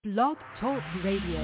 Blog Talk Radio.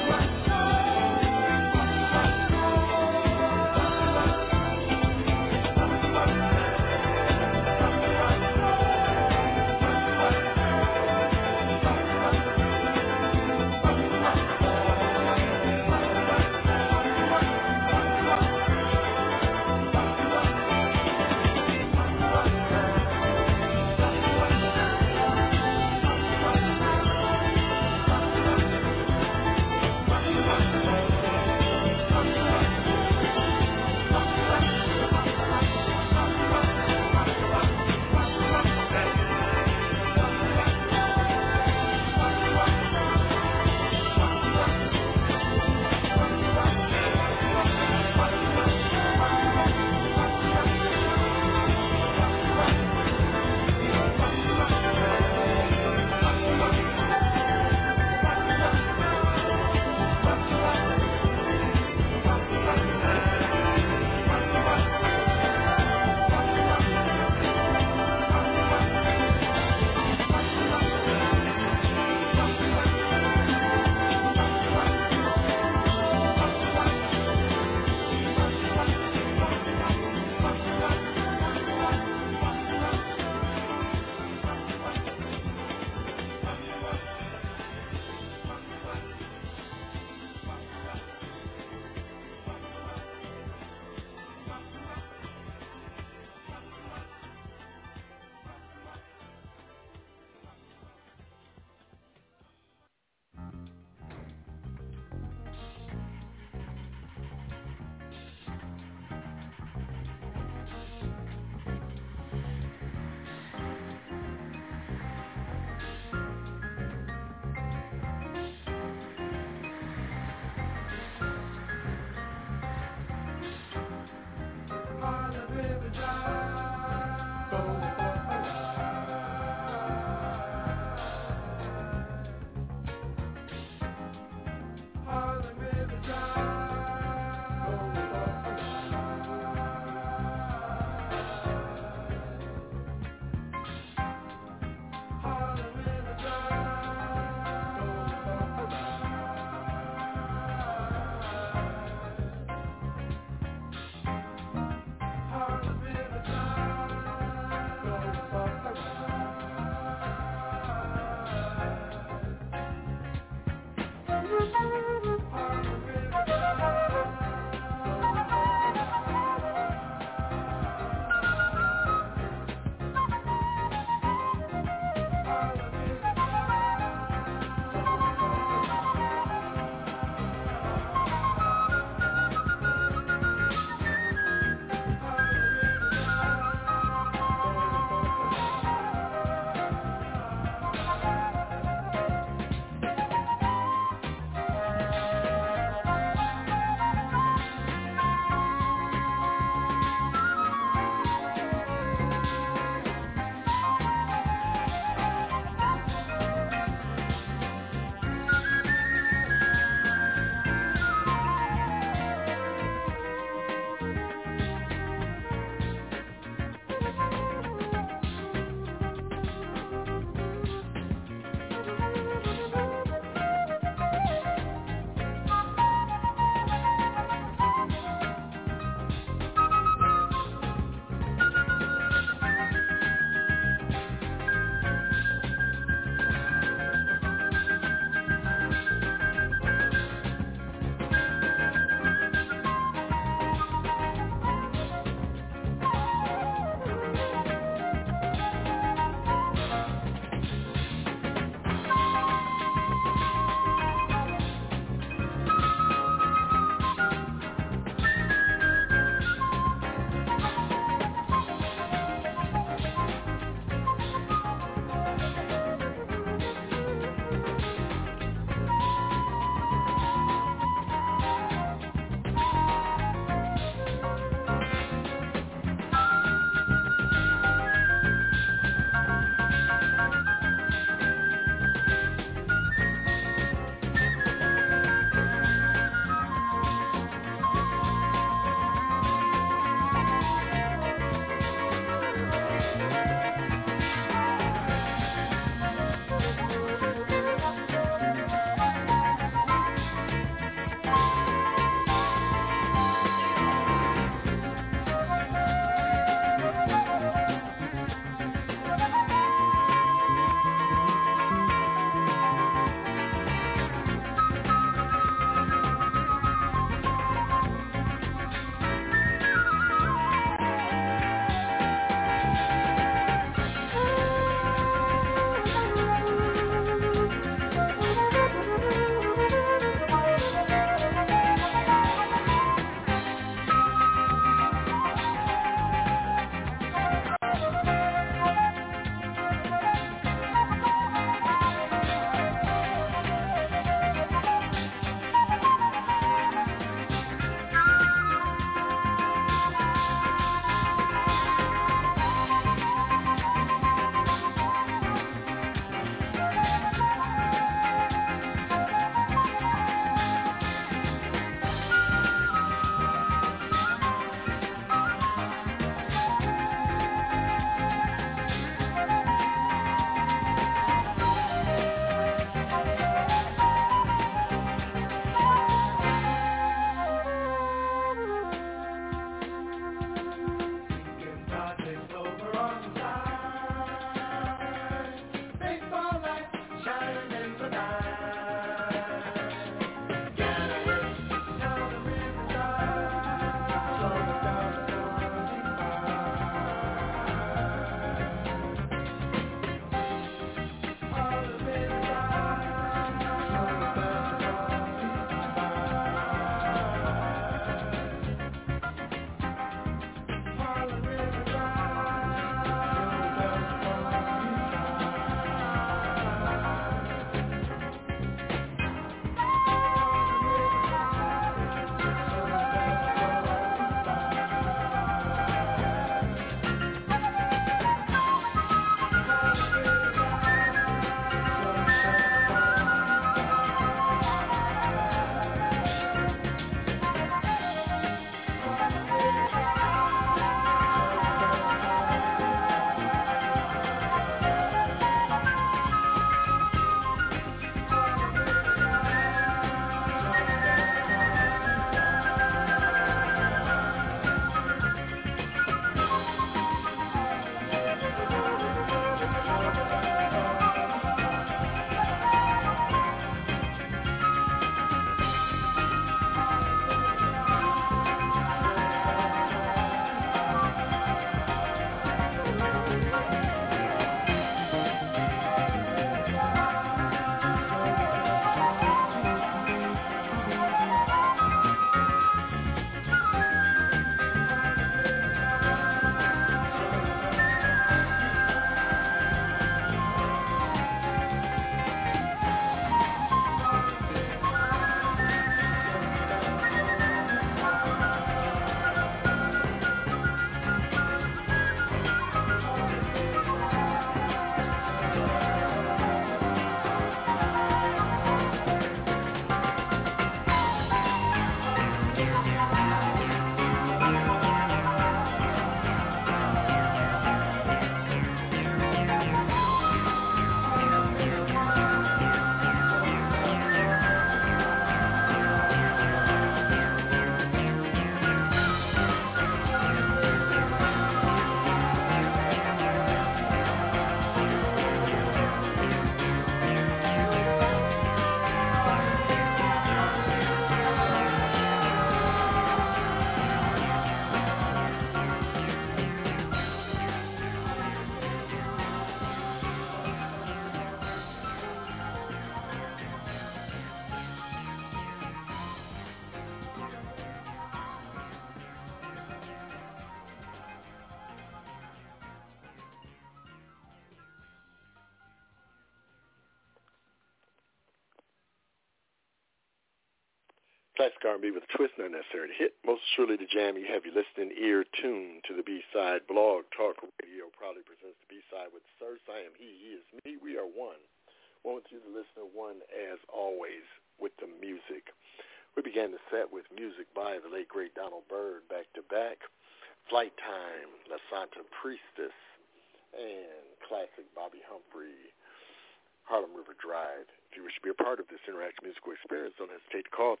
Classic R&B with a twist, not necessary to hit. Most surely the jam you have your listening ear tuned to the B-Side Blog Talk Radio proudly presents the B-Side with Sir Sam. He is me. We are one. One with you, the listener, one as always with the music. We began the set with music by the late, great Donald Byrd, back-to-back. Flight Time, La Santa Priestess, and classic Bobby Humphrey, Harlem River Drive. If you wish to be a part of this interactive musical experience, don't hesitate to call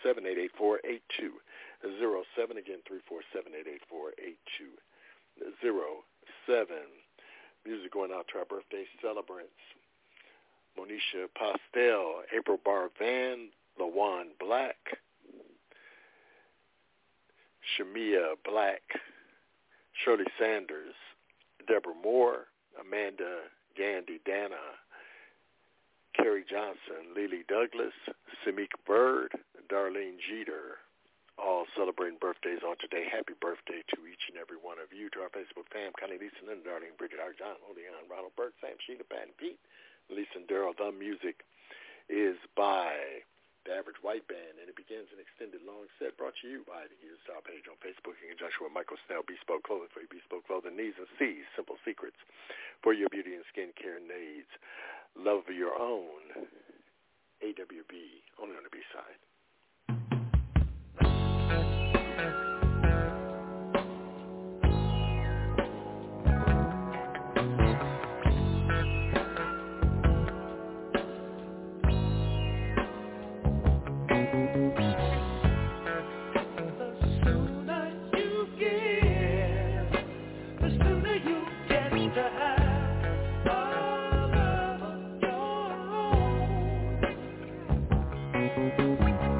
347-884-8207. Again, 347-884-8207. Music going out to our birthday celebrants. Monisha Postel, April Barvan, LaJuan Black, Shamia Black, Shirley Sanders, Deborah Moore, Amanda Gandy Dana, Kerry Johnson, Lily Douglas, Samik Bird, Darlene Jeter, all celebrating birthdays on today. Happy birthday to each and every one of you. To our Facebook fam, Connie, Lisa, Linda, Darlene, Bridget, R. John, Oleon, Ronald Burke, Sam, Sheila, Pat, and Pete, Lisa and Daryl. The music is by the Average White Band, and it begins an extended long set brought to you by the User Style page on Facebook in conjunction with Michael Snell, Bespoke Clothing for your bespoke clothing needs, and C's, Simple Secrets for your beauty and skincare needs. Love of your own. AWB, only on the B-Side. Thank you.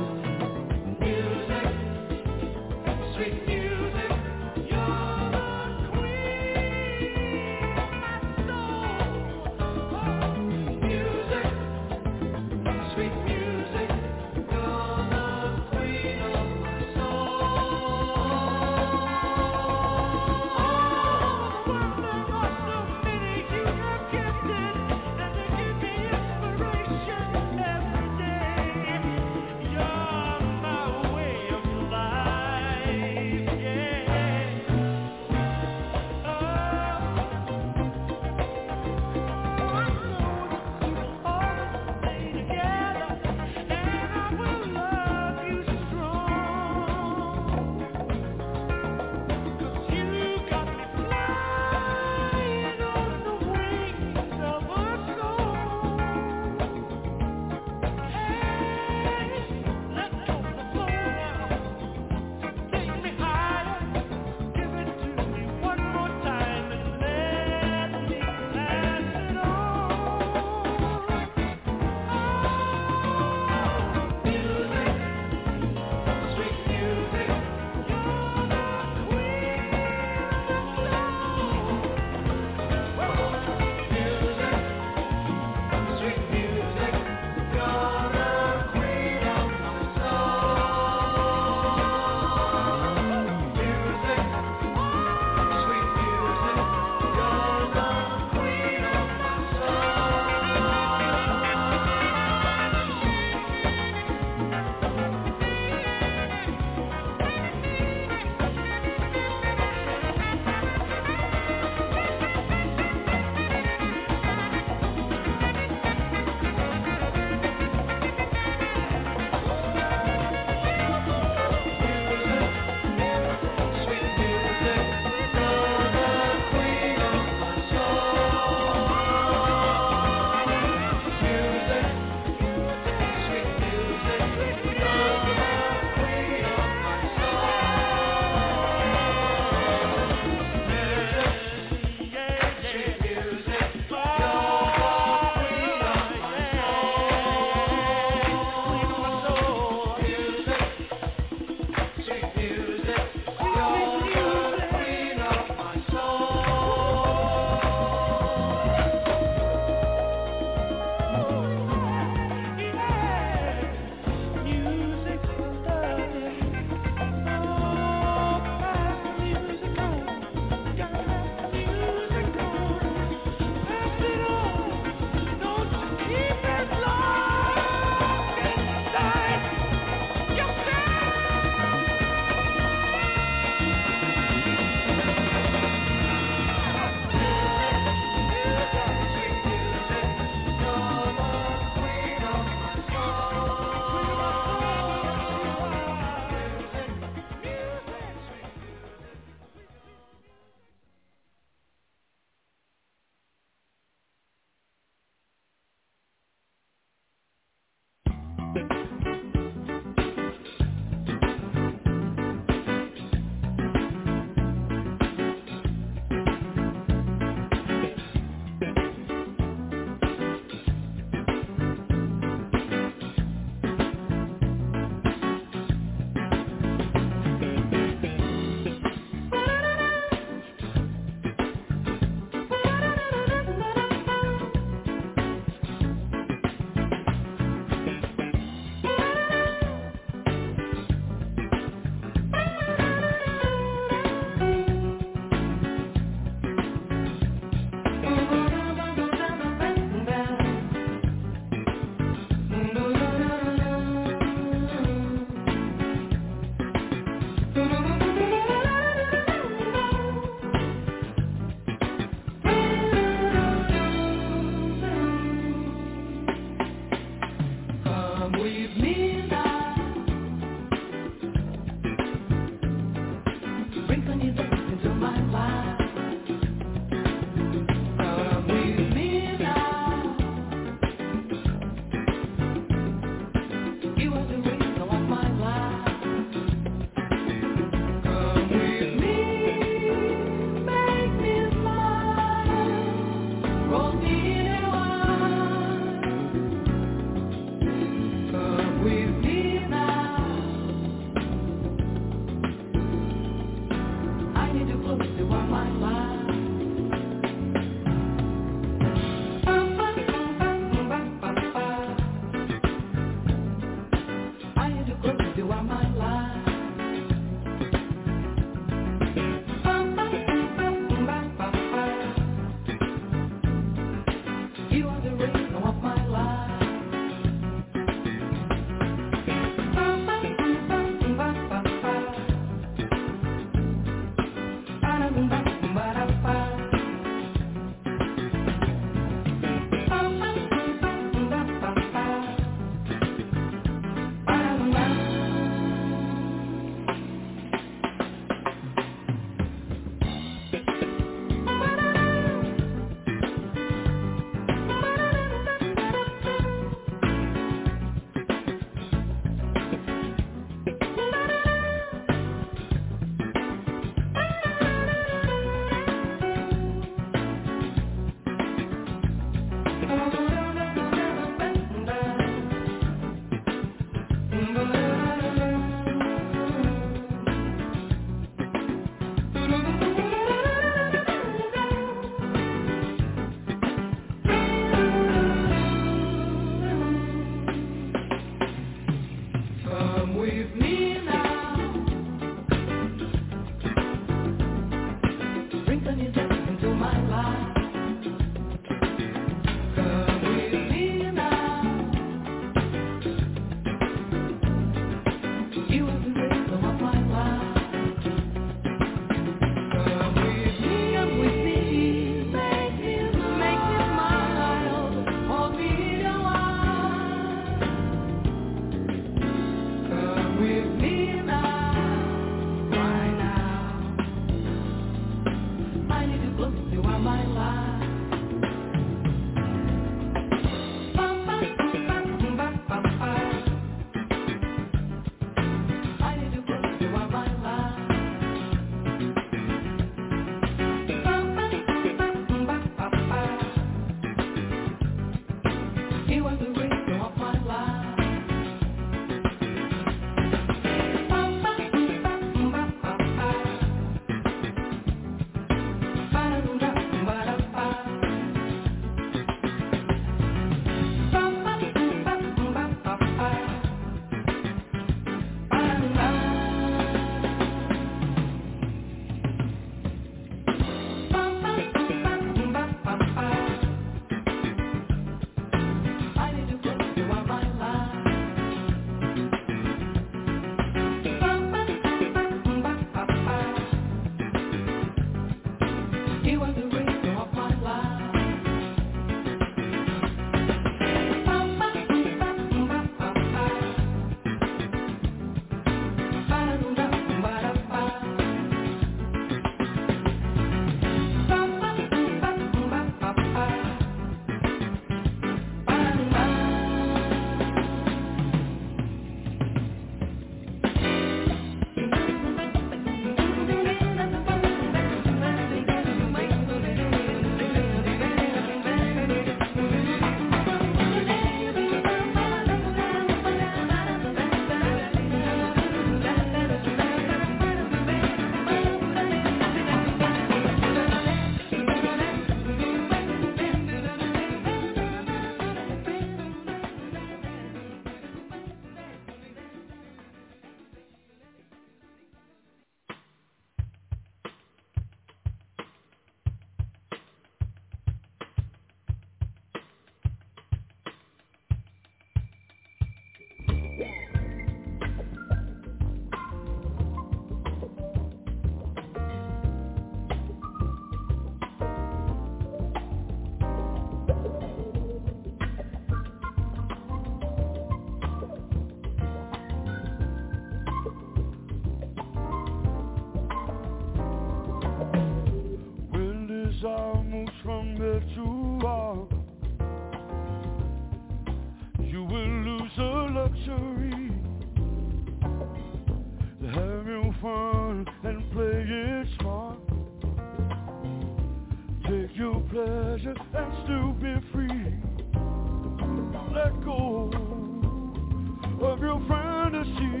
and still be free. Let go of your fantasy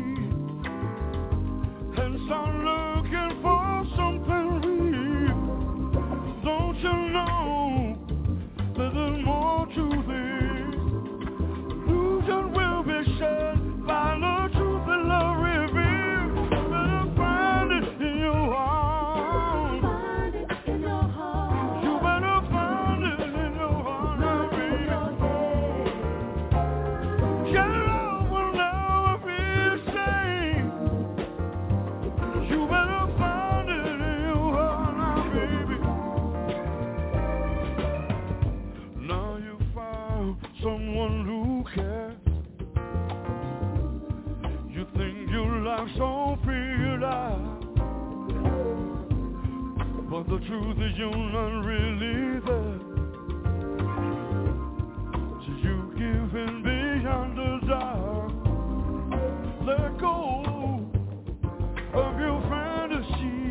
and start looking for something real. Don't you know that there's more to this? Illusion will be shed by the truth that love reveals. You better find it in your heart. You better find it in your heart, baby. Your love will never be the same. You better find it in your heart, baby. Now you found someone who cares. You think your life's all figured out, but the truth is you're not really there. So you give in beyond the dark. Let go of your fantasy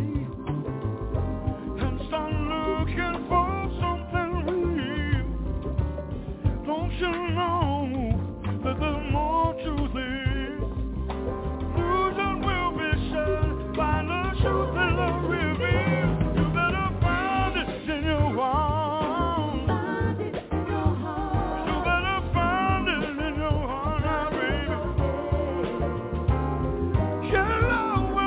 and start looking for something real. Don't you know that there's more to this? Illusion will be shed by the truth that love reveals. You better find it in your heart. You better find it in your heart, baby. Your love will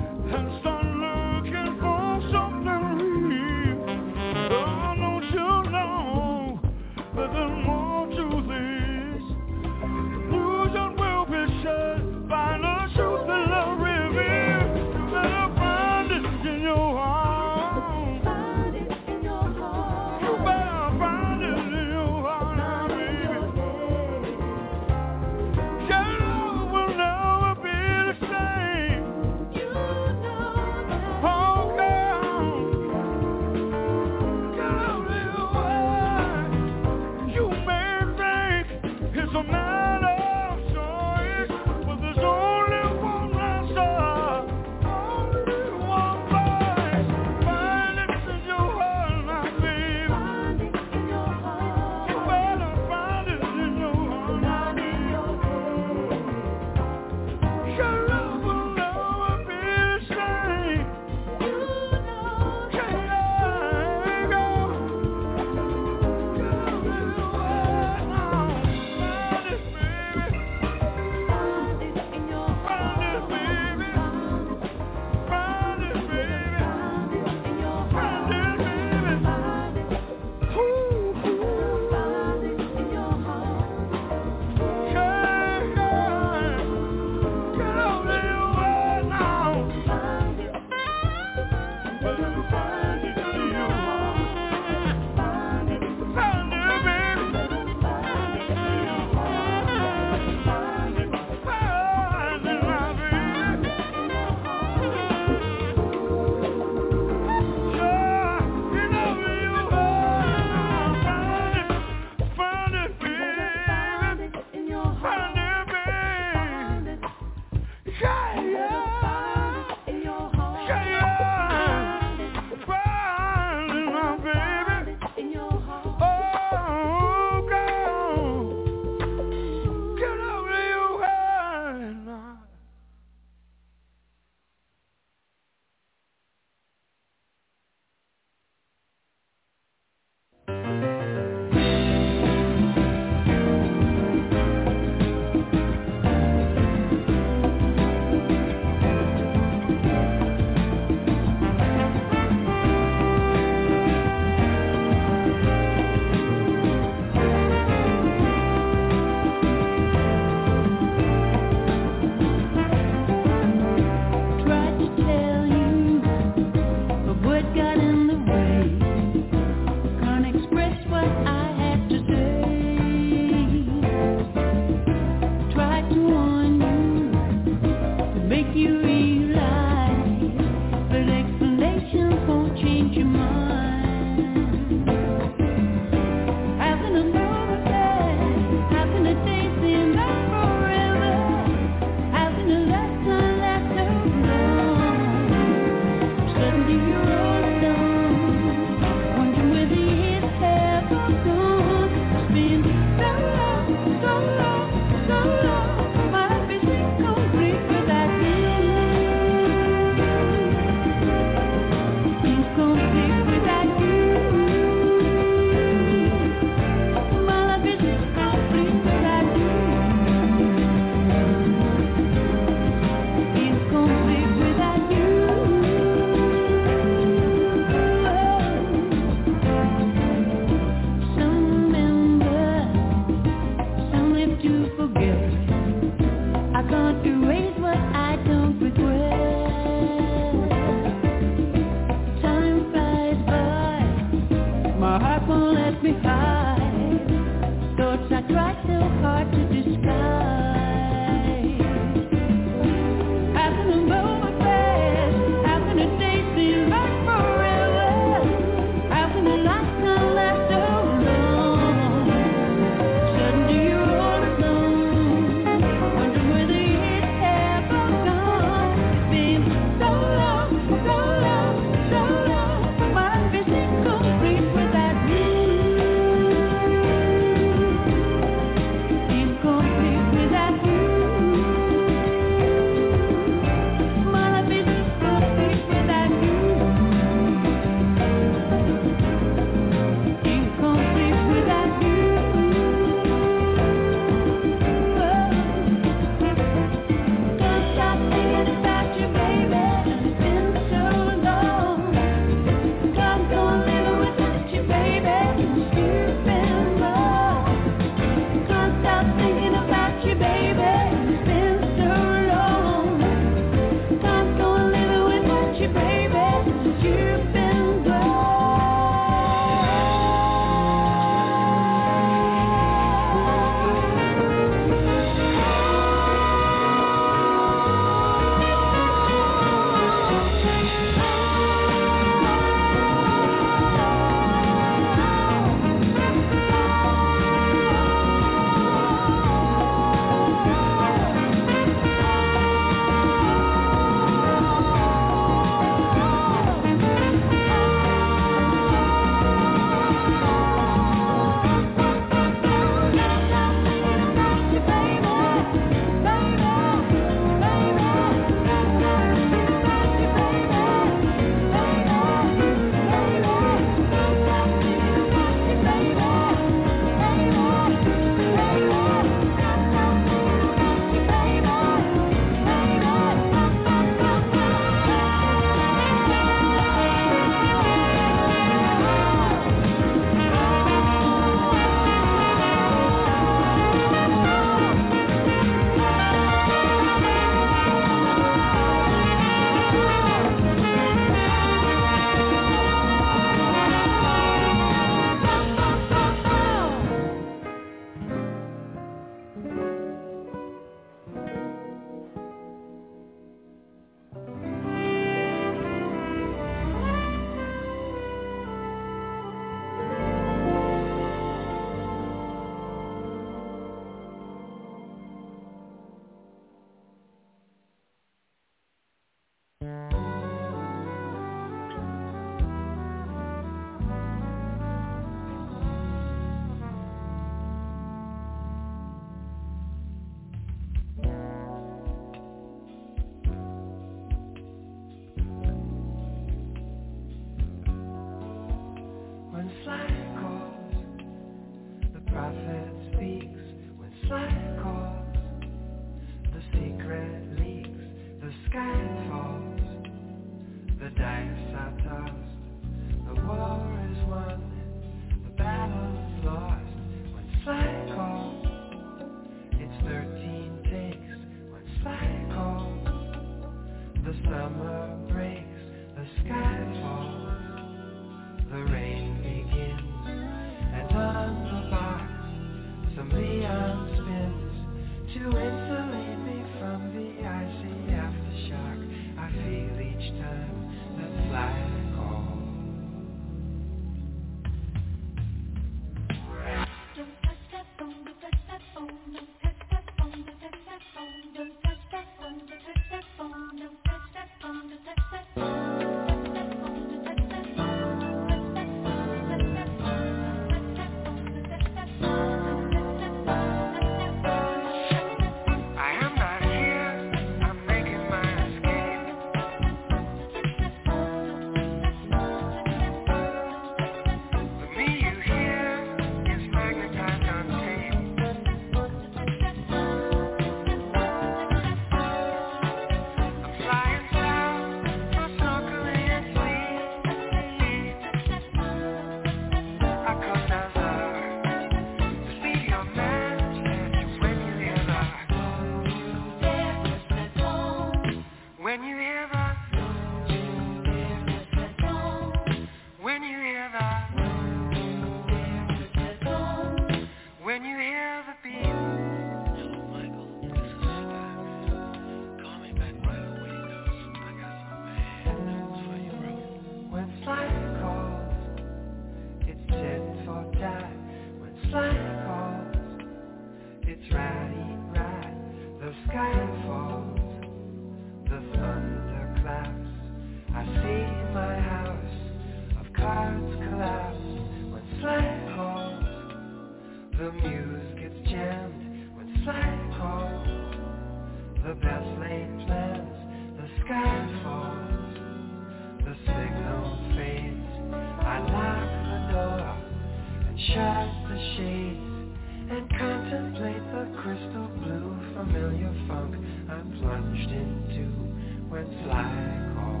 The muse gets jammed when flight calls. The best laid plans, the sky falls. The signal fades. I lock the door and shut the shades and contemplate the crystal blue familiar funk I'm plunged into when flight calls.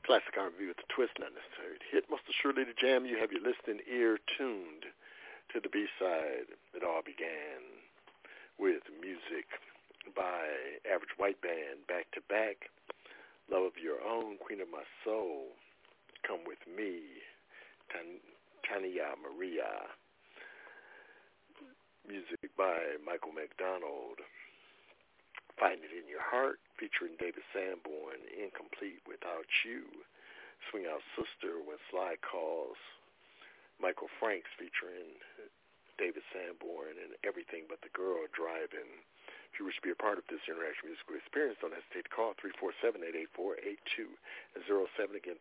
Classic R&B with a twist, not necessary to hit. Most assuredly the jam. You have your listening ear tuned to the B-side. It all began with music by Average White Band, Back to Back, Love of Your Own, Queen of My Soul, Come With Me, Tania Maria. Music by Michael McDonald, Find It in Your Heart, featuring David Sanborn, Incomplete Without You, Swing Out Sister, When Sly Calls, Michael Franks featuring David Sanborn, and Everything But the Girl Driving. If you wish to be a part of this interaction musical experience, don't hesitate to call 347-884-8207. 07 again,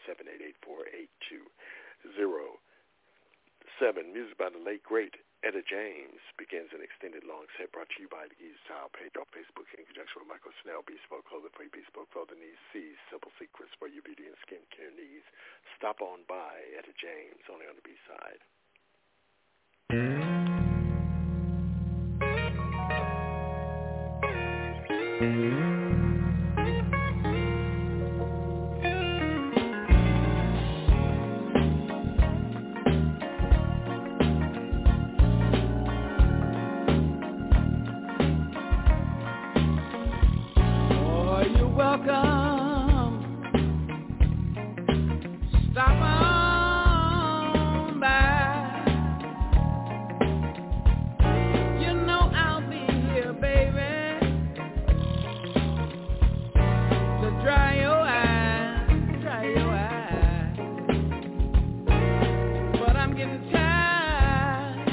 347-884-8207. Music by the late, great Etta James begins an extended long set brought to you by the Easy Style page on Facebook in conjunction with Michael Snell, Bespoke Clothing for your Bespoke Clothing needs, C's Simple Secrets for your beauty and skincare needs. Stop on by Etta James, only on the B-side. Welcome. Stop on by. You know I'll be here, baby, to dry your eyes. But I'm getting tired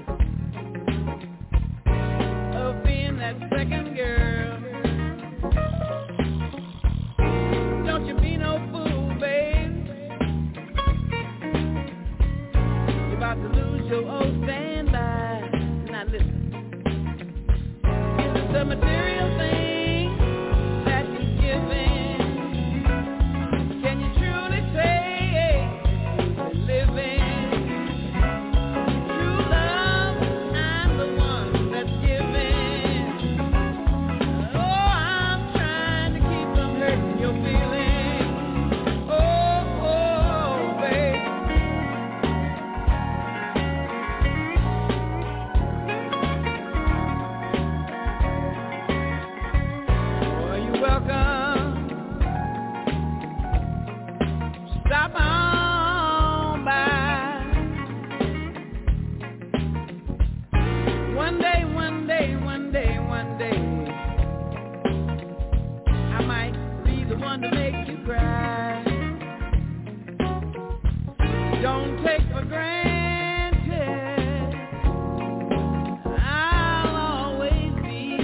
of being that second girl. Don't you be no fool, babe. You're about to lose your old standby. Now listen. Is it the material thing that you're giving? Can you truly say you're living? True love, I'm the one that's giving. Oh, I'm trying to keep from hurting your feelings. Stop on by. One day, I might be the one to make you cry. Don't take for granted I'll always be.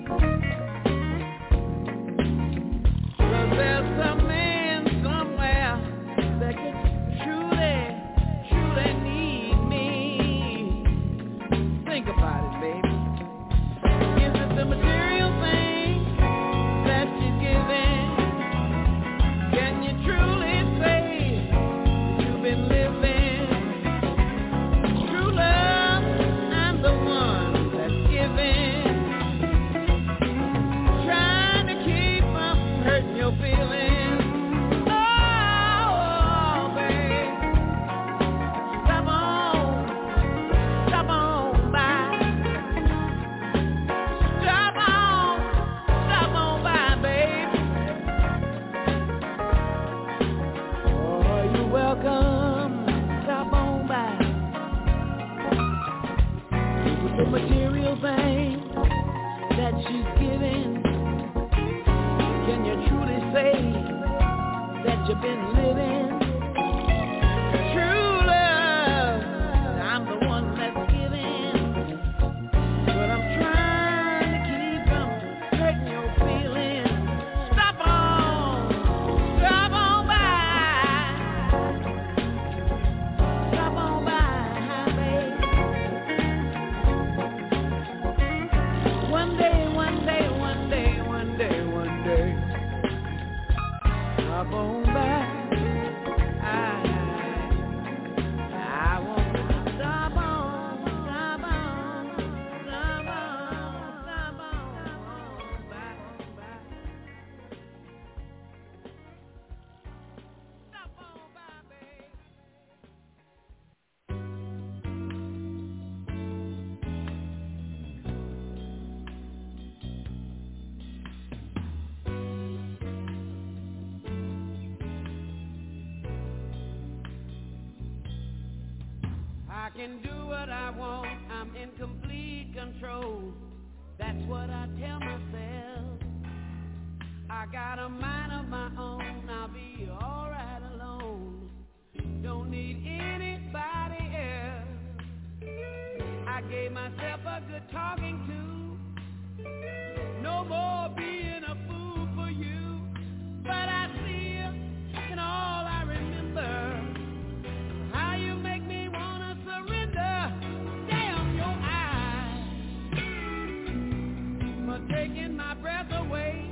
'Cause there's some man somewhere that could truly need me. Think about it, baby. Is it the material thing that you're giving? Can you truly say you've been living? True love, I'm the one that's giving. Trying to keep from hurting your feelings. Material thing that she's giving. Can you truly say that you've been living? True love, I'm the one that's giving. But I'm trying to keep from hurting your feelings. Stop on by. Stop on by, baby. One day, stop on by. I can do what I want, I'm in complete control. That's what I tell myself. I got a mind of my own, I'll be alright alone. Don't need anybody else. I gave myself a good talking to. No more being a fool for you. But I see you in all I remember. How you make me wanna surrender. Damn your eyes for taking my breath away,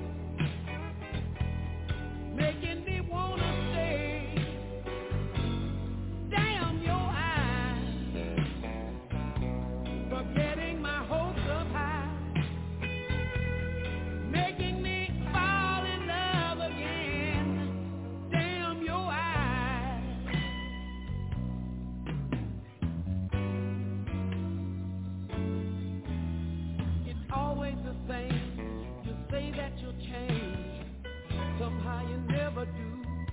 making me wanna stay. Damn your eyes for getting my hopes up high, making me fall in love again. Damn your eyes. It's always the same. You say that you'll change, somehow you never do.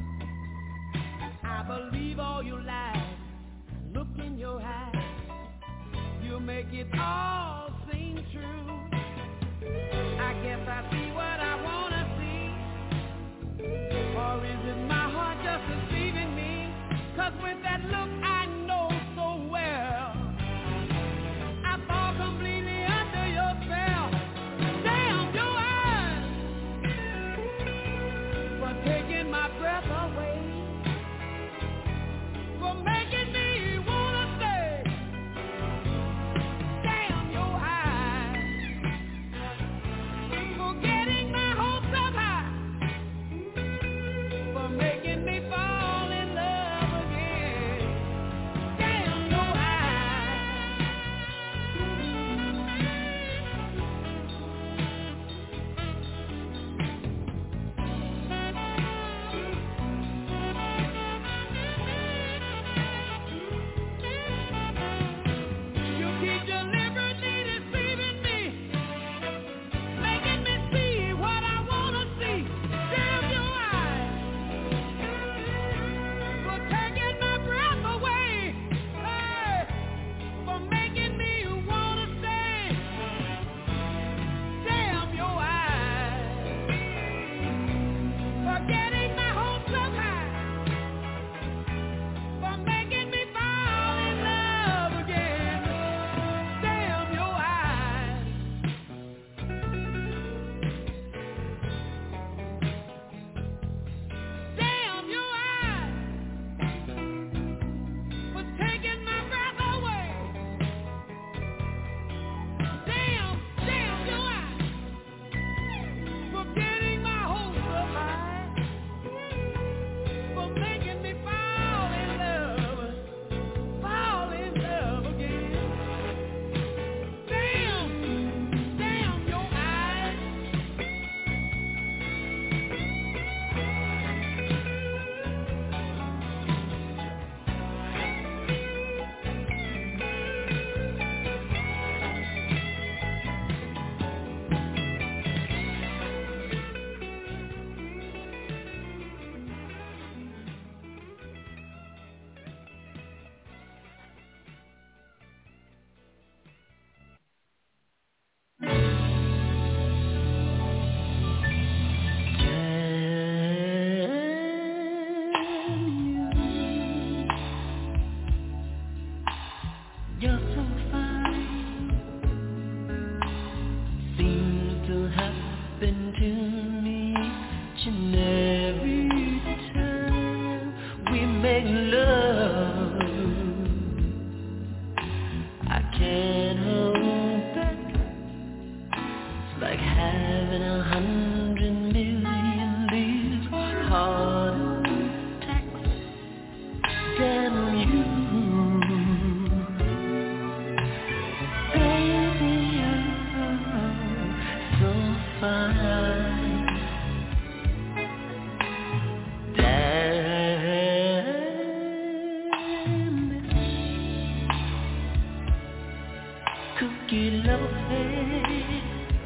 I believe all your lies. Look in your eyes, you make it all seem true. I guess I see what I wanna see, or is it my heart just deceiving me? 'Cause with that look I know so well, I fall completely under your spell. Damn your eyes for taking my breath away, for making me wanna stay. Damn your eyes for getting my hopes up high, for making me fall in love again. Damn your eyes. You keep deliberately deceiving me, making me see what I wanna see. Damn your eyes for taking my breath away, hey, for making me wanna stay. Damn your eyes for getting my hopes up high, for making me fall in love again. Damn your eyes. Damn your eyes for taking my breath away. Damn your eyes for getting my hopes up high, for making me fall in love again. Damn your eyes. You're so fine. Seems to happen to me each and every time we make love. I can't hold back. It's like having 100 million these heart attacks. Damn you. Baby, you're so fine. Damn this cookie love affair.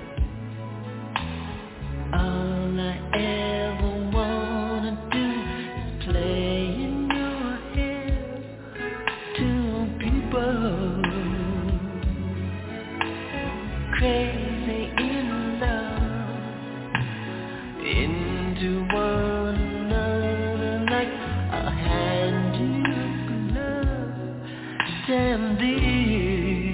All I ever wanna do is play in your hair. Two people damn deep.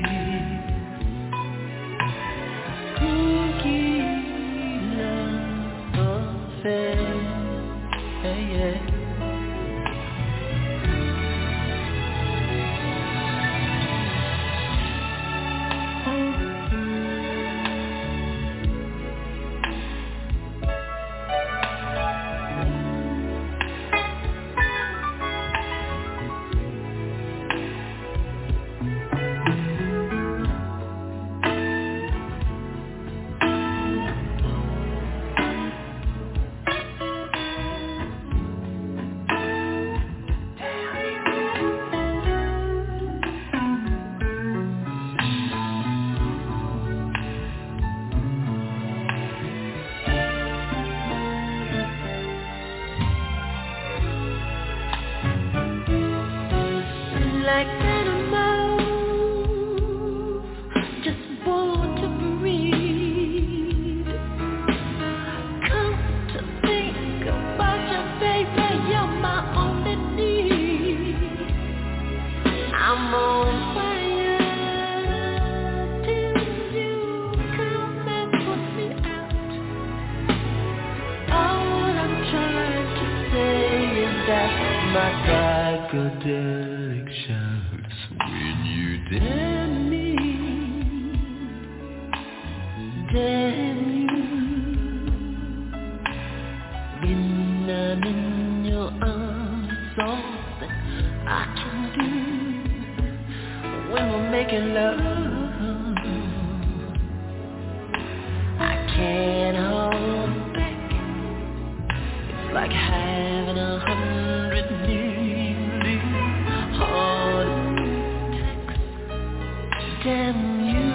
Tequila affair, yeah. Like animals, just born to breed. Come to think about you, baby, you're my only need. I'm on fire till you come and put me out. All I'm trying to say is that my psychedelic shouts when you damn me, damn you. When I'm in your arms, it's all that I can do. When we're making love, I can't hold back. It's like having 100 million heart attacks. Damn you,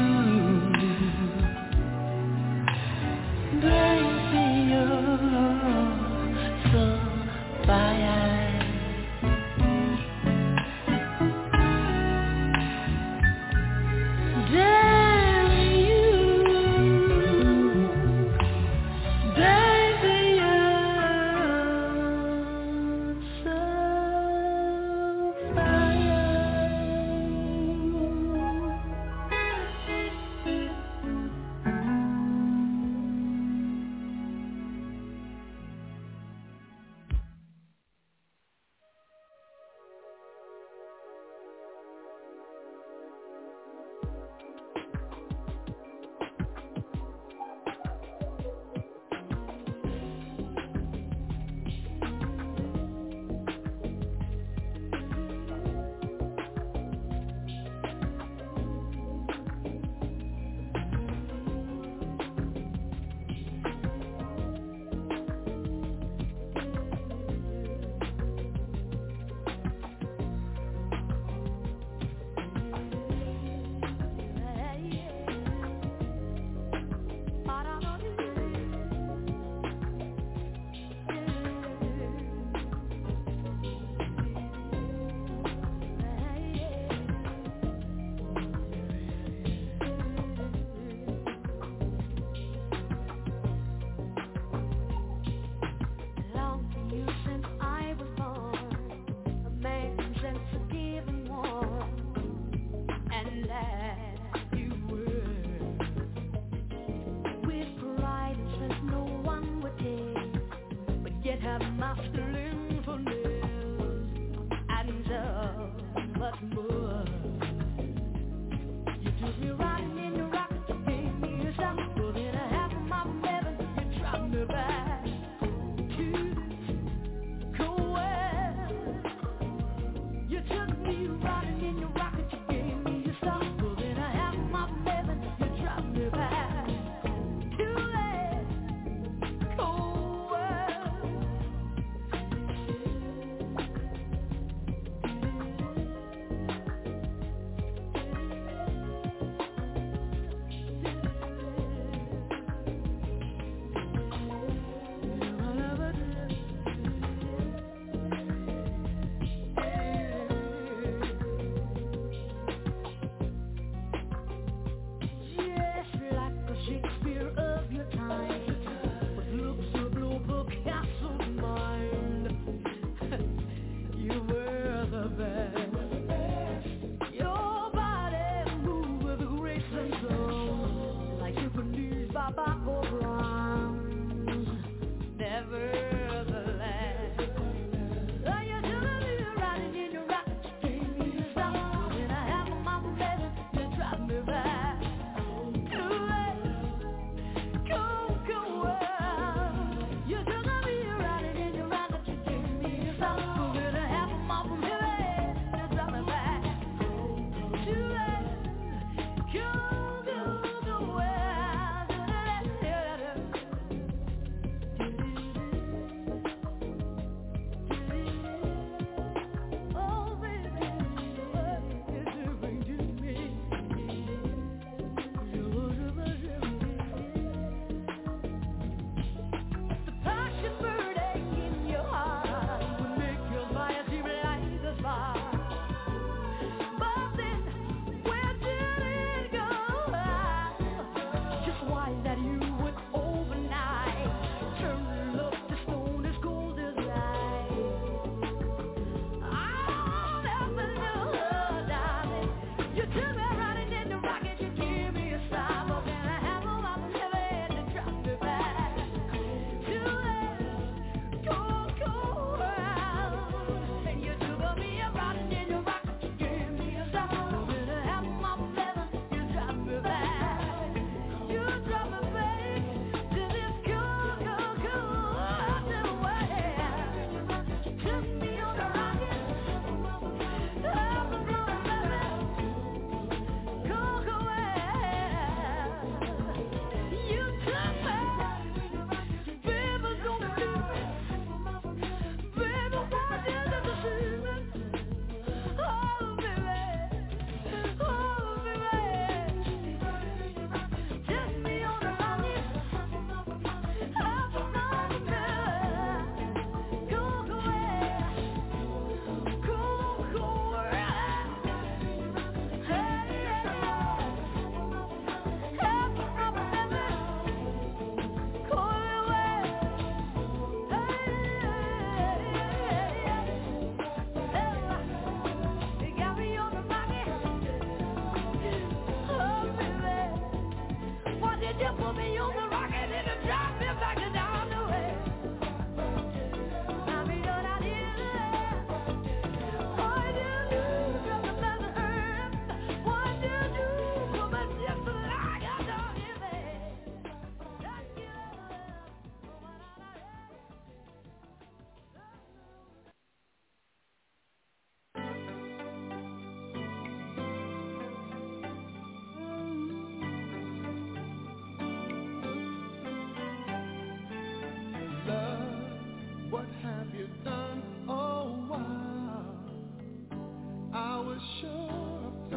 baby, you're so fire. Damn you, baby, you're so fire.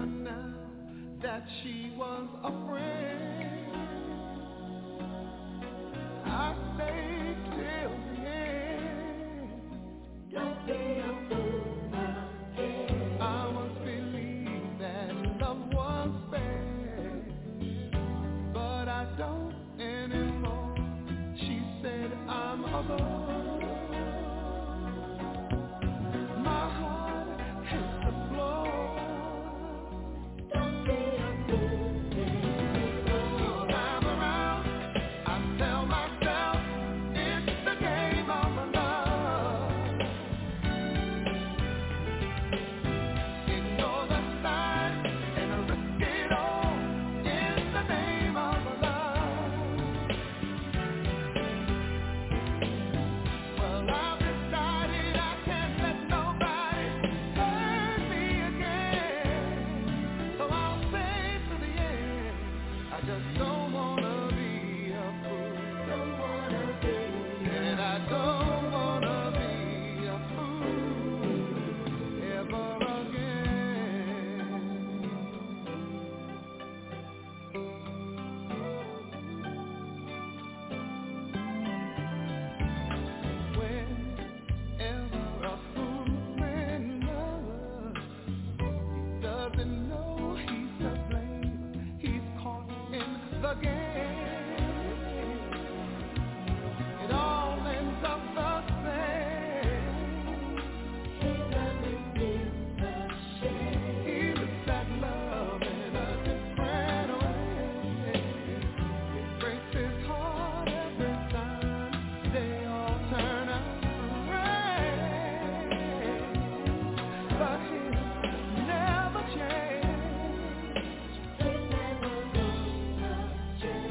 Never change.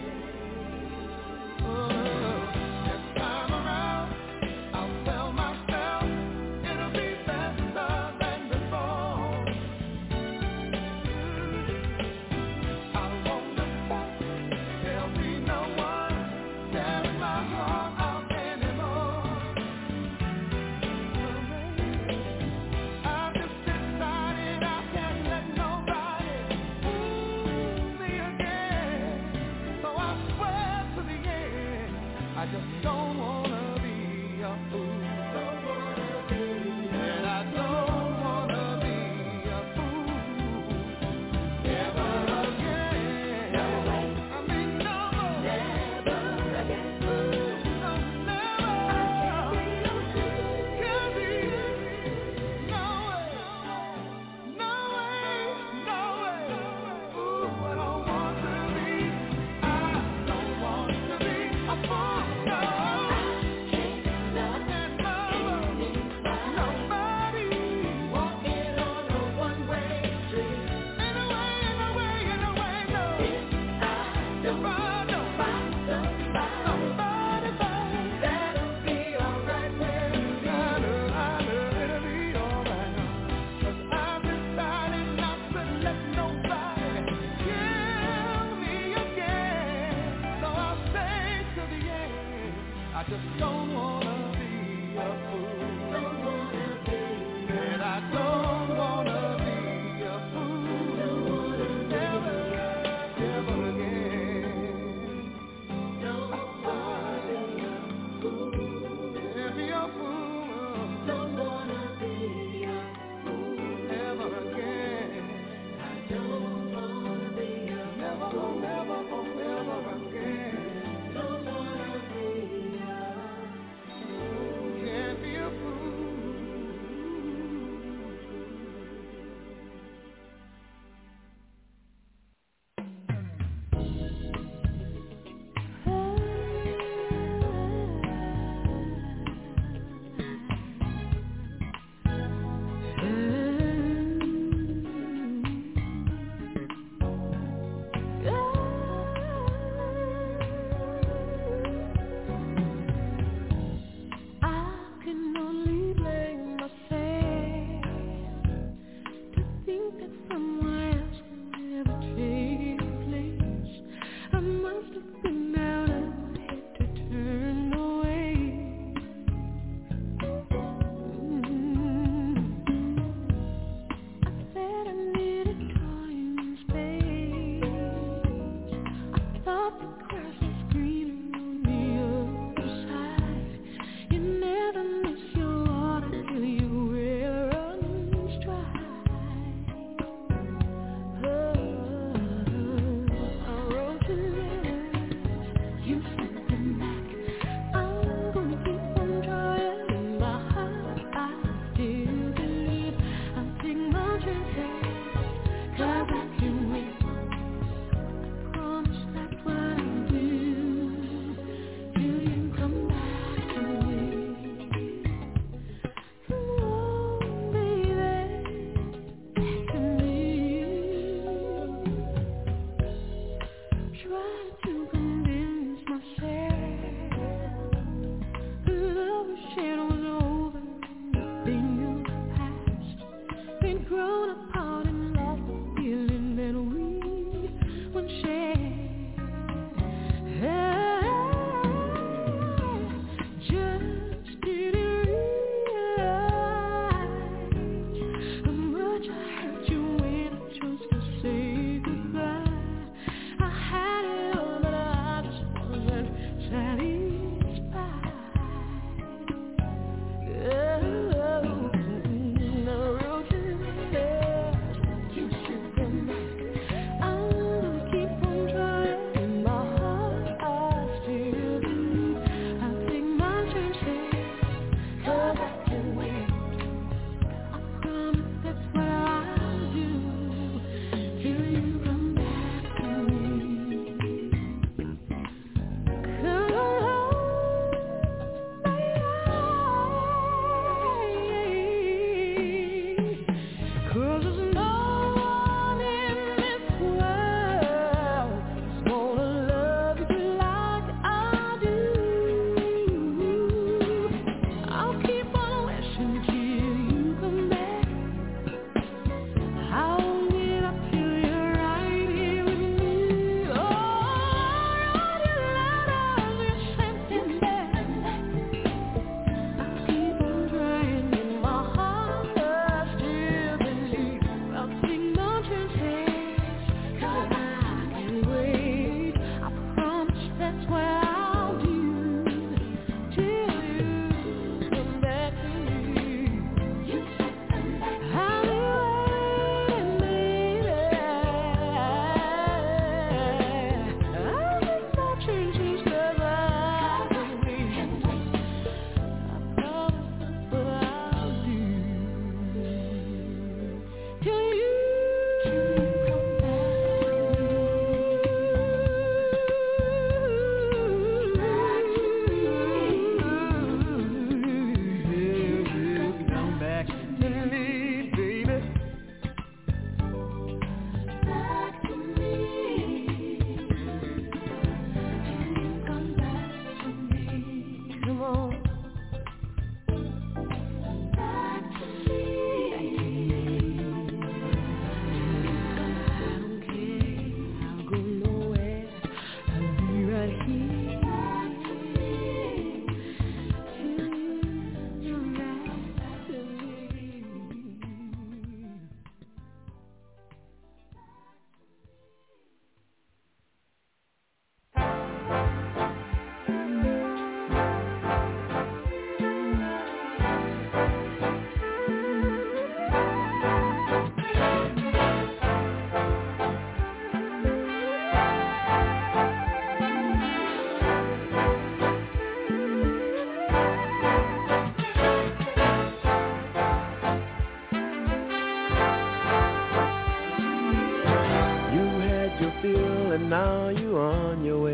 and now you're on your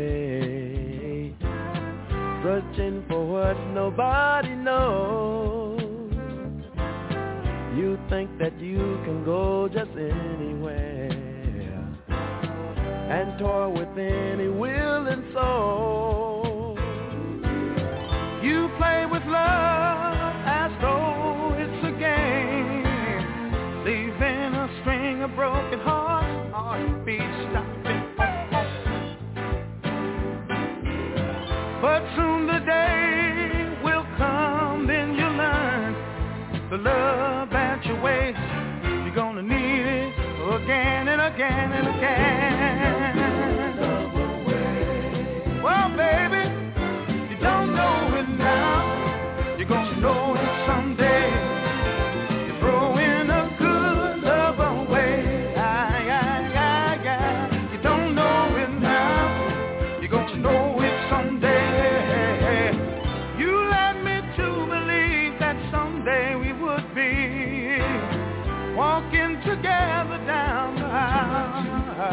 way, searching for what nobody knows. You think that you can go just anywhere and toy with any willing soul. You play with love as though it's a game, leaving a string of broken hearts, heartbeats stopping. But soon the day will come, then you'll learn the love that you waste. You're gonna need it again and again and again. Well, baby, you don't know it now. You're gonna know it someday. You're throwing a good love away. You don't know it now. You're gonna know it someday. You led me to believe that someday we would be walking together down the aisle.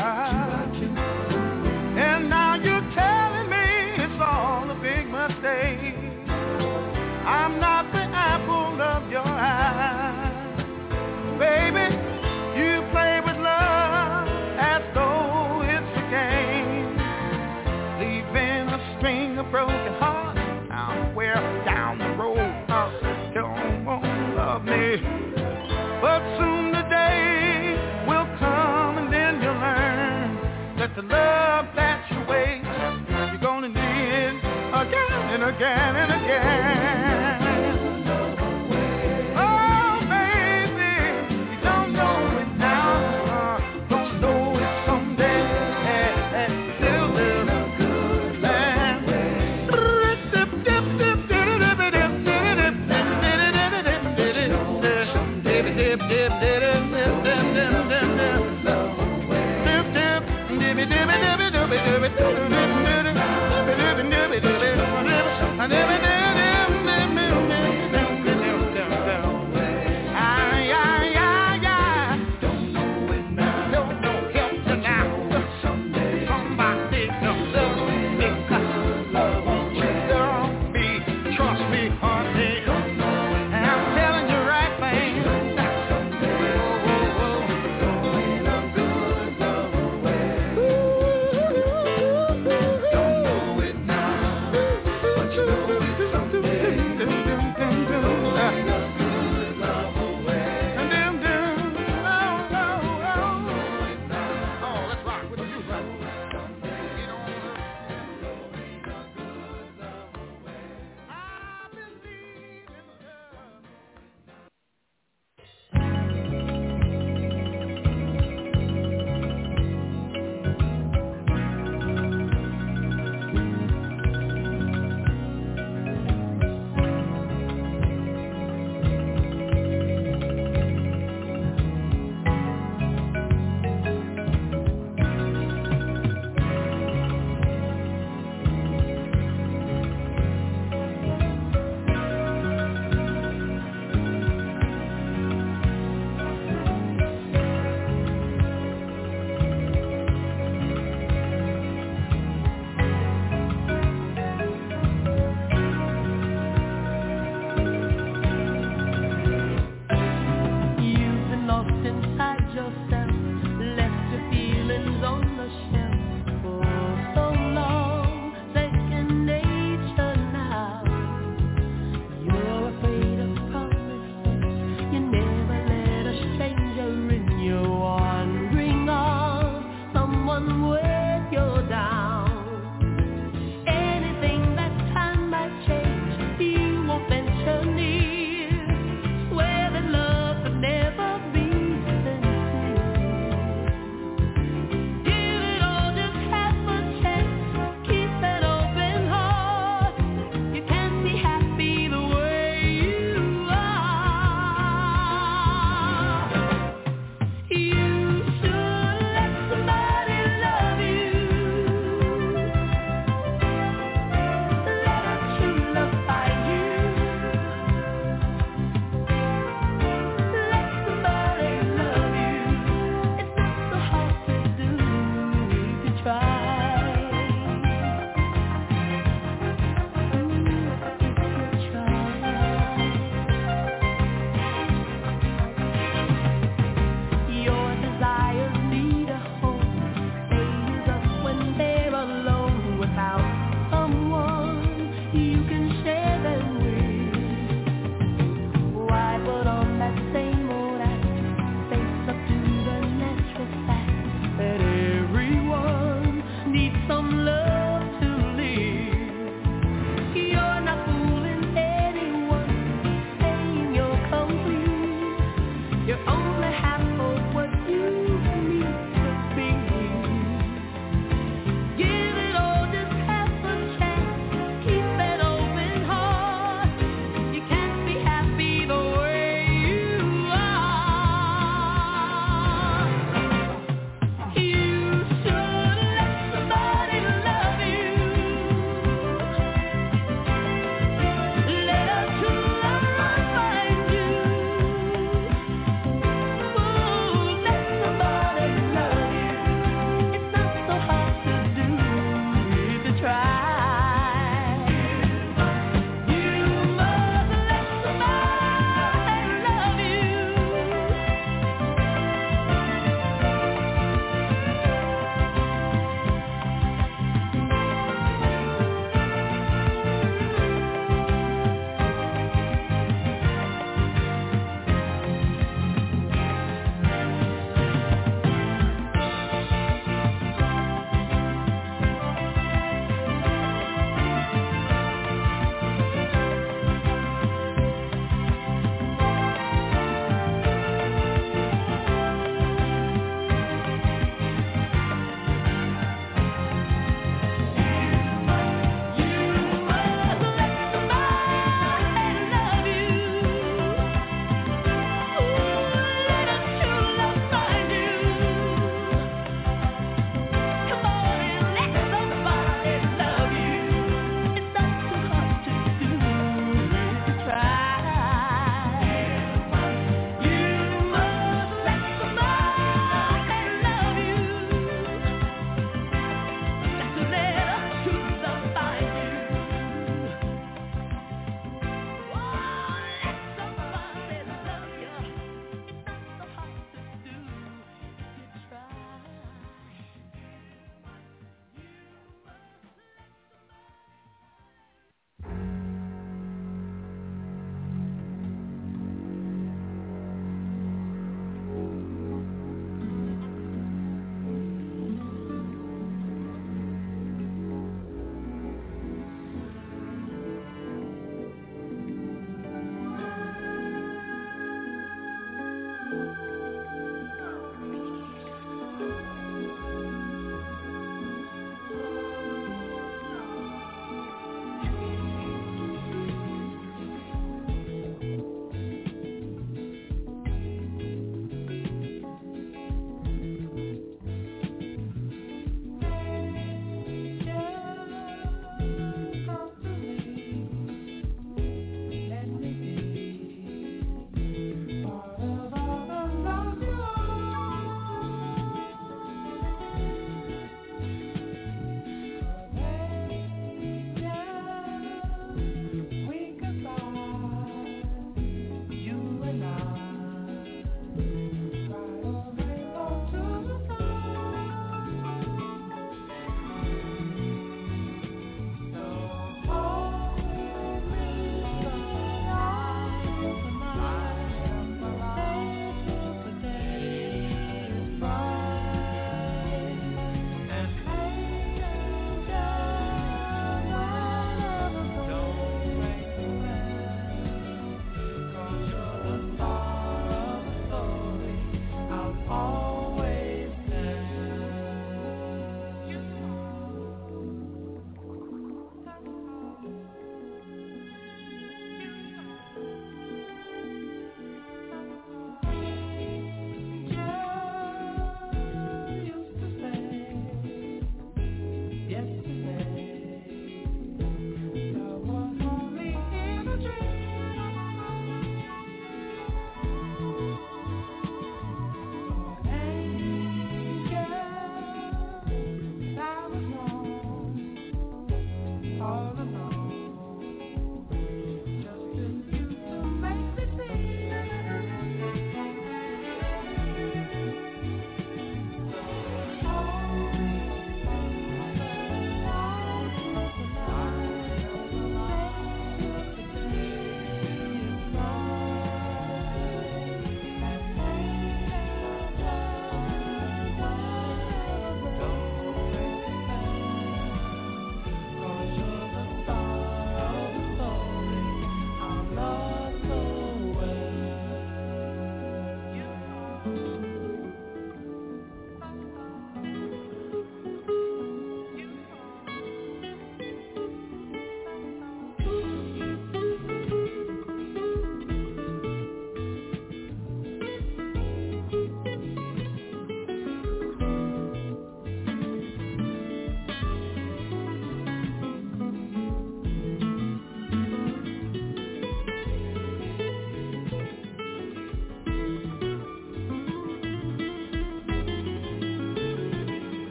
And now you're telling me it's all a big mistake. I'm not the apple of your eye. Baby, you play with love as though it's a game, leaving a string of broken hearts somewhere down the road. Don't love me. But soon the day will come, and then you'll learn that the love that you waste, you're gonna need it again and again and again. Oh, baby, you don't know it now, don't know it someday. Still live a good man. Don't know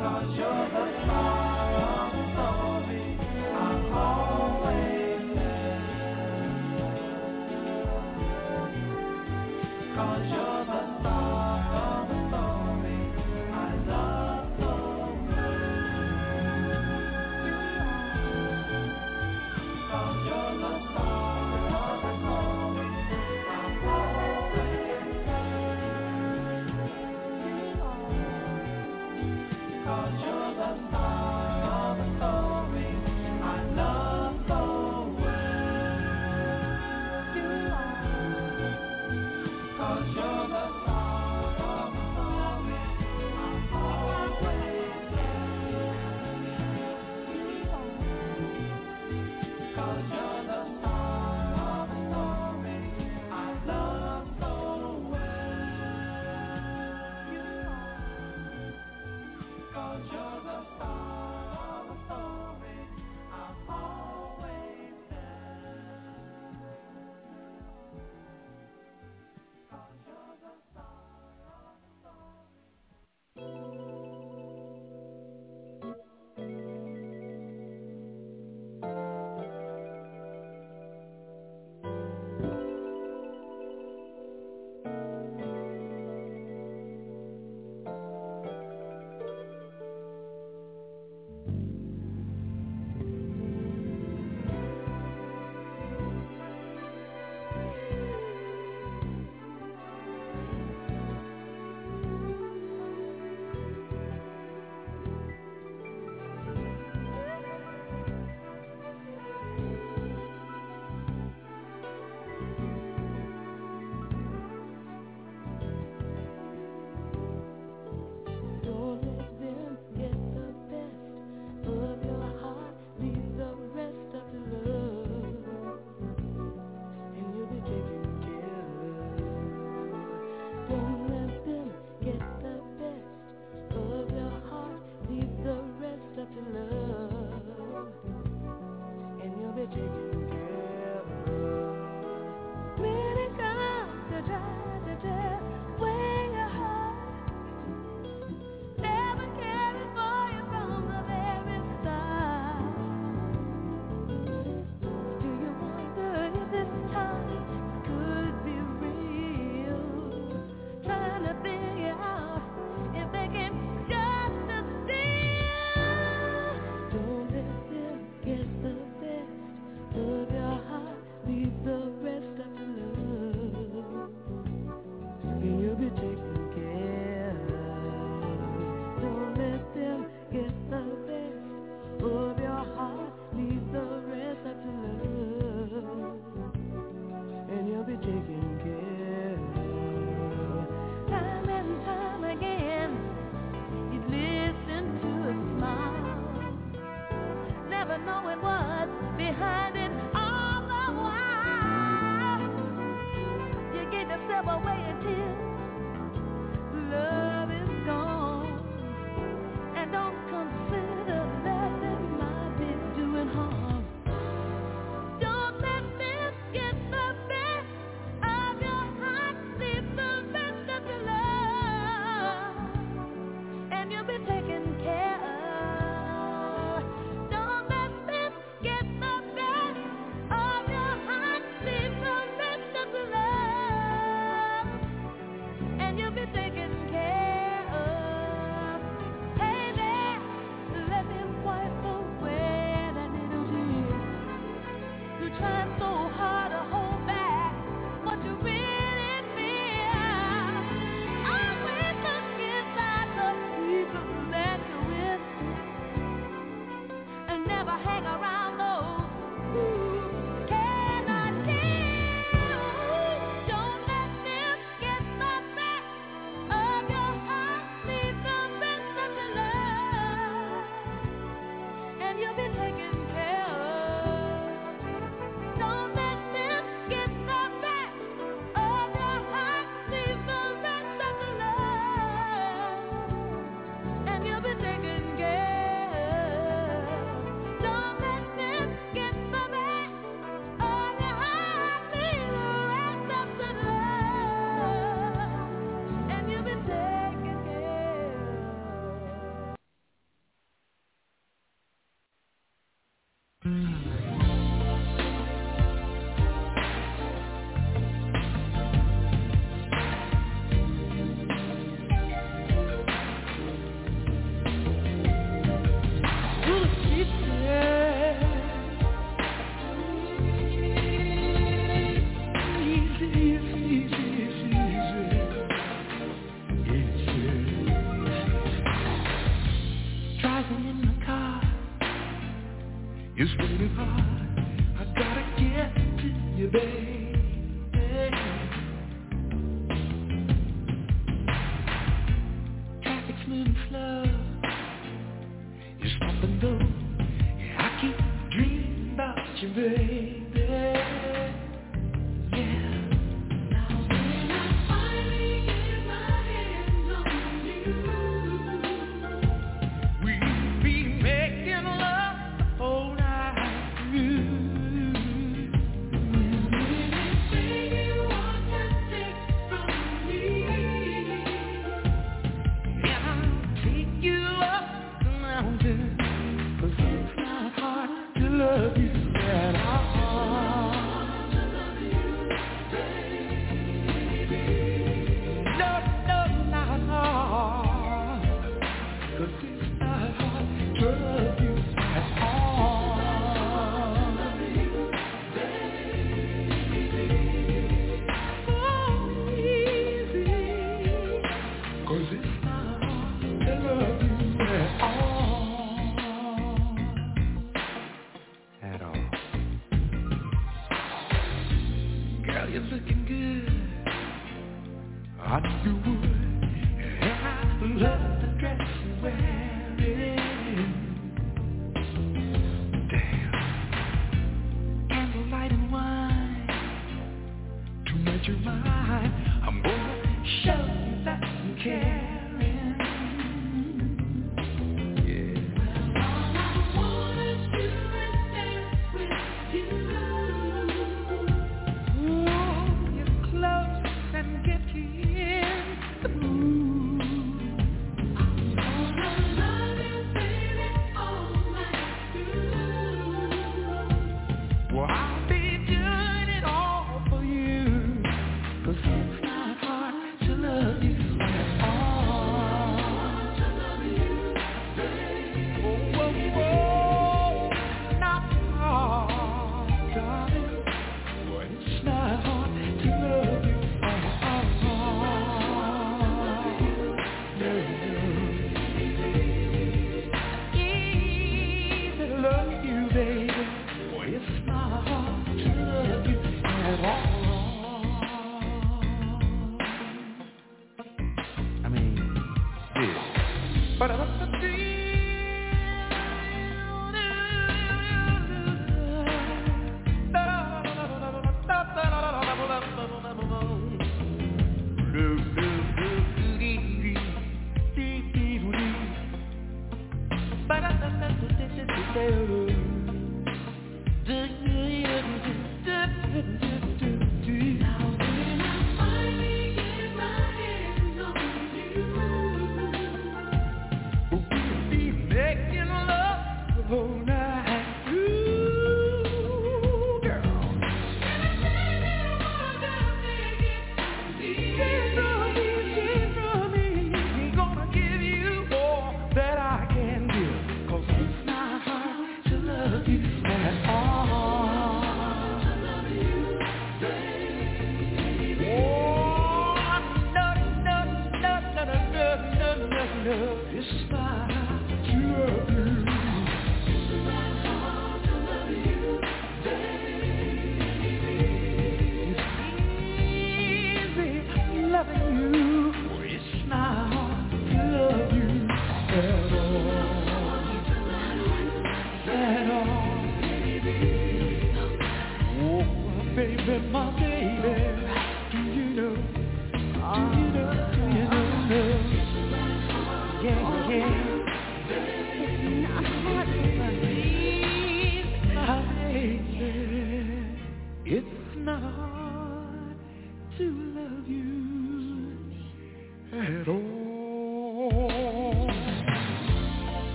You're the star.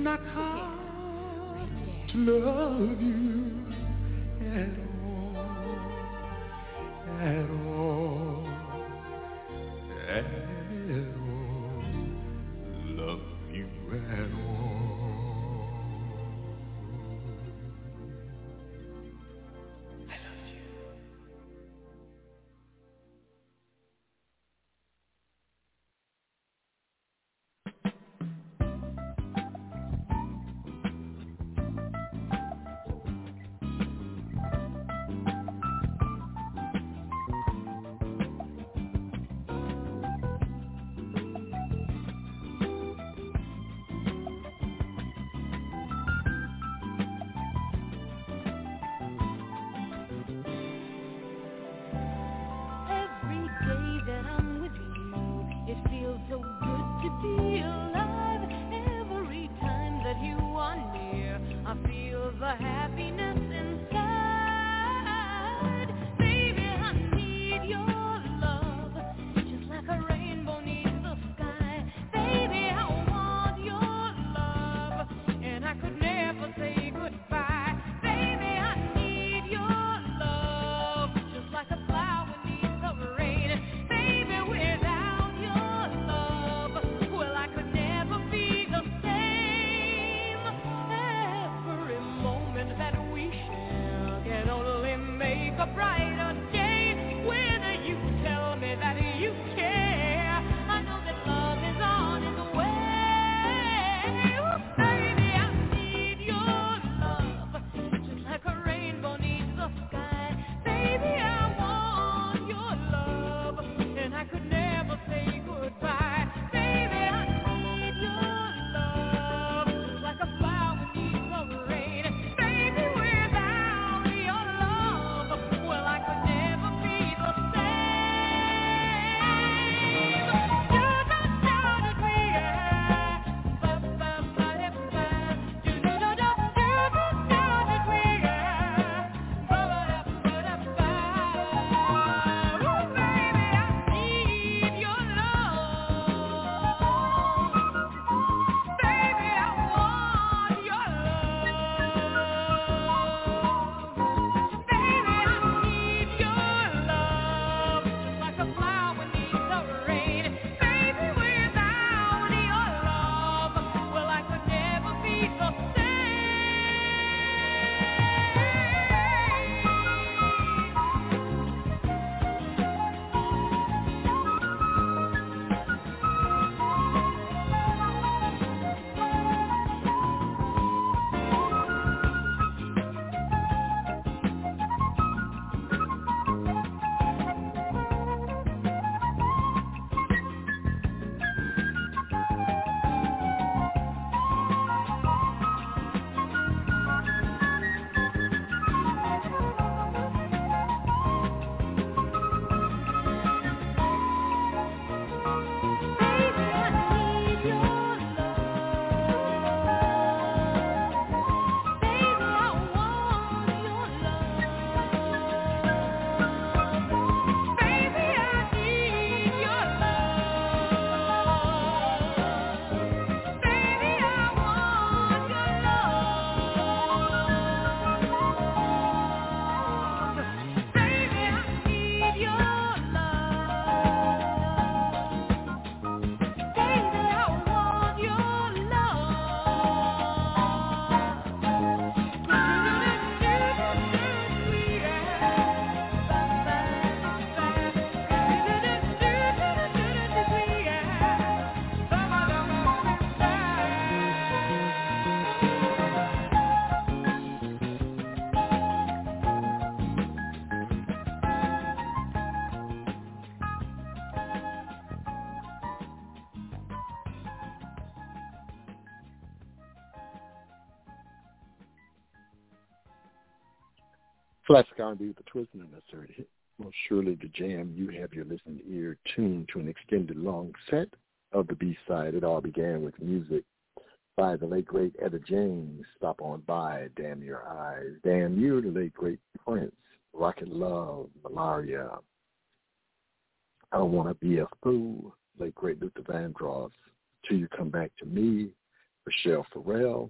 not hard to love you at all, love you at all. Classic R&B with the twist and the third hit. Most surely the jam. You have your listening ear tuned to an extended long set of the B-side. It all began with music by the late, great Etta James. Stop on by, Damn Your Eyes. Damn You, the late, great Prince. Rocket Love, Malaria. I Don't Want to Be a Fool, late, great Luther Vandross. Till You Come Back to Me, Rochelle Farrell.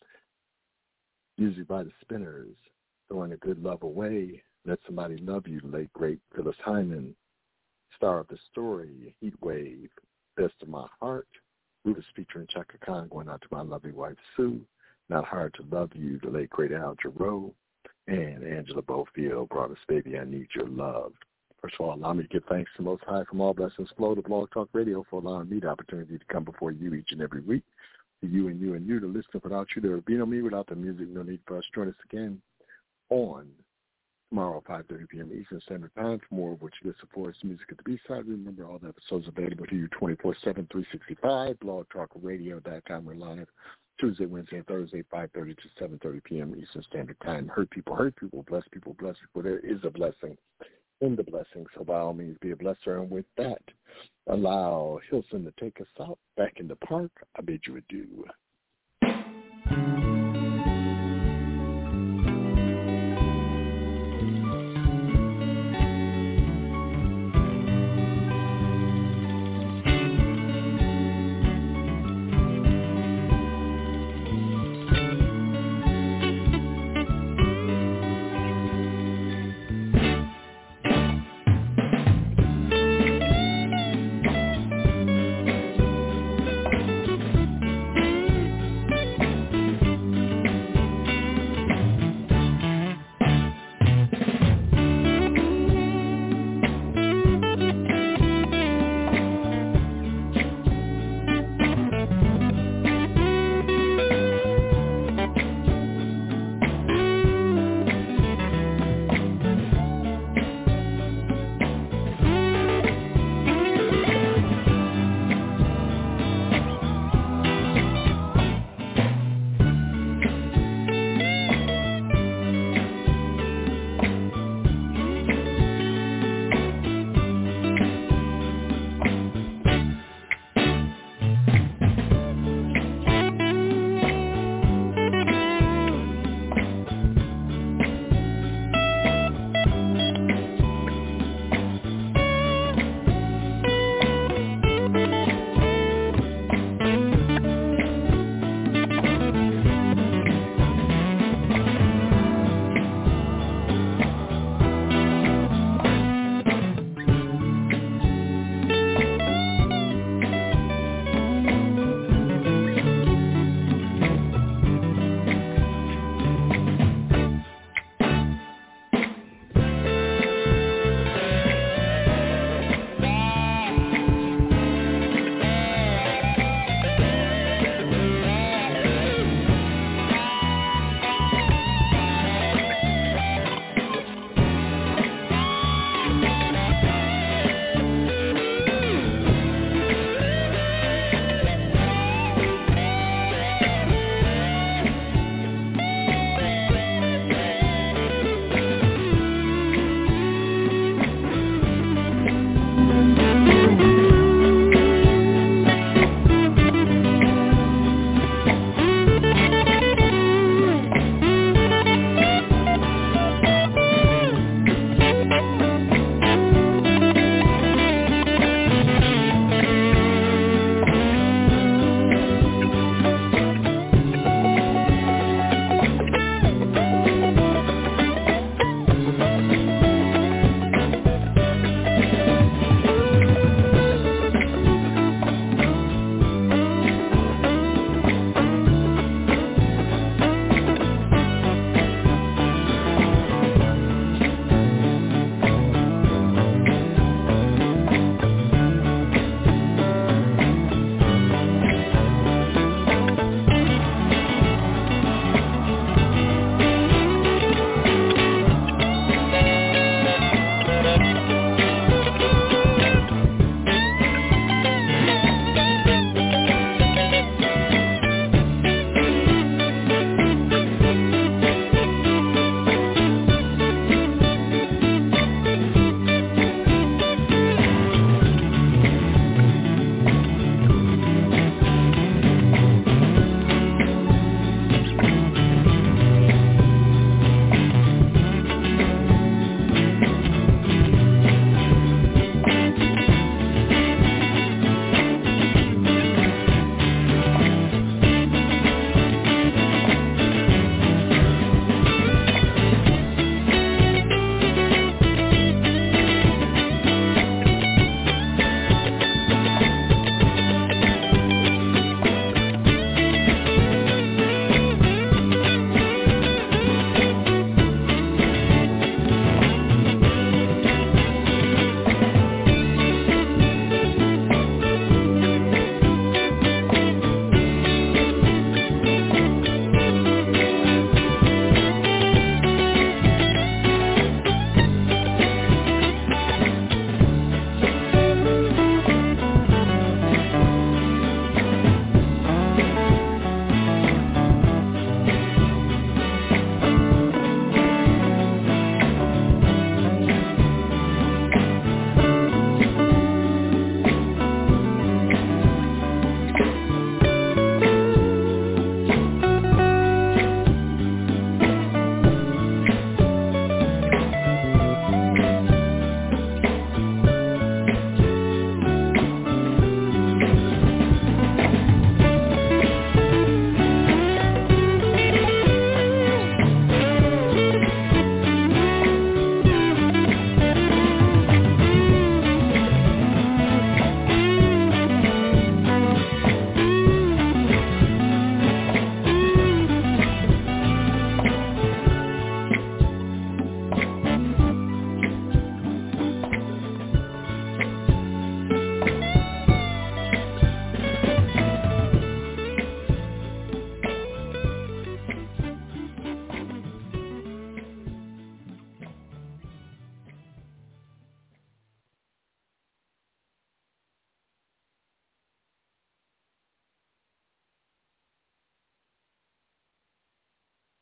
Music by the Spinners, Throwing a Good Love Away, Let Somebody Love You, the late great Phyllis Hyman. Star of the Story, Heat Wave, Best of My Heart, Rufus featuring Chaka Khan, going out to my lovely wife Sue. Not Hard to Love You, the late great Al Jarreau. And Angela Bofield brought us Baby, I Need Your Love. First of all, allow me to give thanks to Most High from all blessings flow to Blog Talk Radio for allowing me the opportunity to come before you each and every week. To you and you and you, the listener, without you, there would be no me. Without the music, no need for us. Join us again on tomorrow, 5:30 p.m. Eastern Standard Time for more of what you listen for. It's music at the B-side. Remember, all the episodes available to you 24/7, 365. BlogTalkRadio.com. We're live Tuesday, Wednesday, and Thursday, 5:30 to 7:30 p.m. Eastern Standard Time. Hurt people, bless people, bless people. There is a blessing in the blessing, so by all means, be a blesser. And with that, allow Hilson to take us out back in the park. I bid you adieu.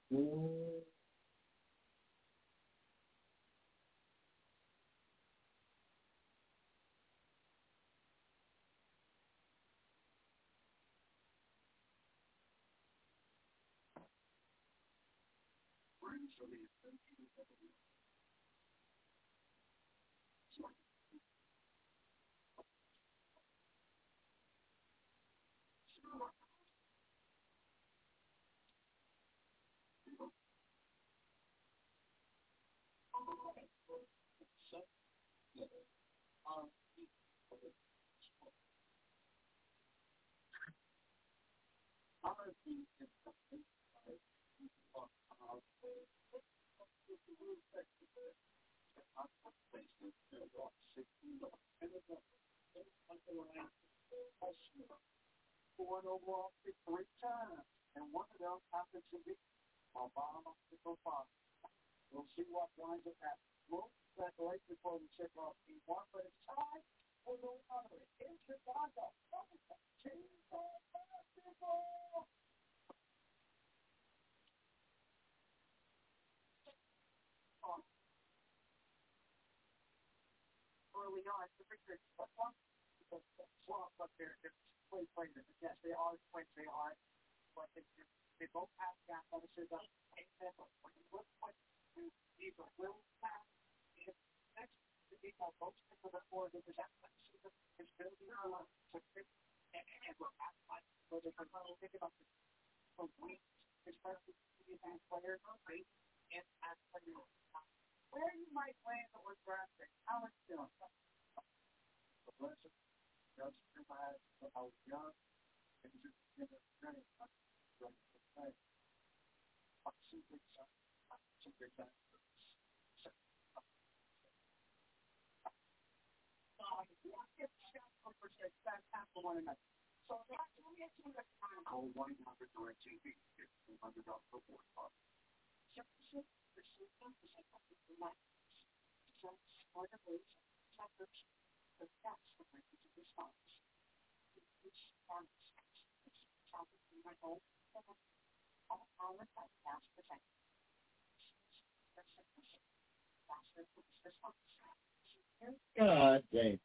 God dang.